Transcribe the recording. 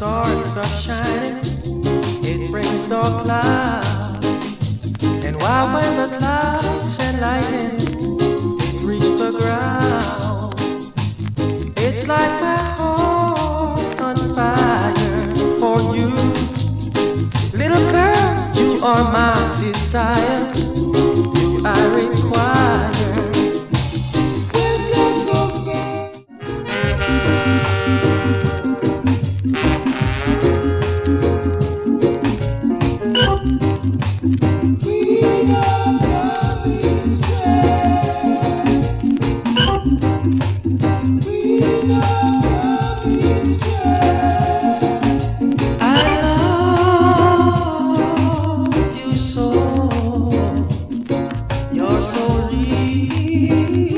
stars start shining, it brings dark clouds. And why when the clouds and lightning it reach the ground, it's like my heart on fire for you. Little girl, you are my desire, you I require. You're so real.